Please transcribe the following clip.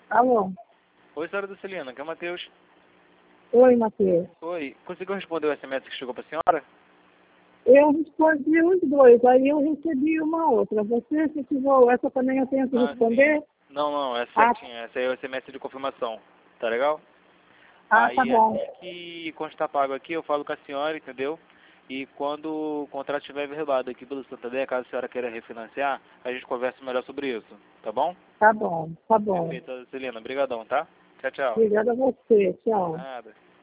Alô? Oi, senhora Dulcelina, aqui é o Matheus. Oi, Matheus. Oi, conseguiu responder o SMS que chegou para a senhora? Eu respondi os dois, aí eu recebi uma outra. Você, se quiser, essa também eu tenho que responder? Sim. Não, essa Ah, certinha, essa aí é o SMS de confirmação, tá legal? tá Aí bom. assim que constar pago aqui, eu falo com a senhora, entendeu? E quando o contrato estiver verbado aqui pelo Santander, caso a senhora queira refinanciar, a gente conversa melhor sobre isso, tá bom? Tá bom, tá bom. Perfeito, Celina, brigadão, tá? Tchau, tchau. Obrigada a você. Tchau. Nada.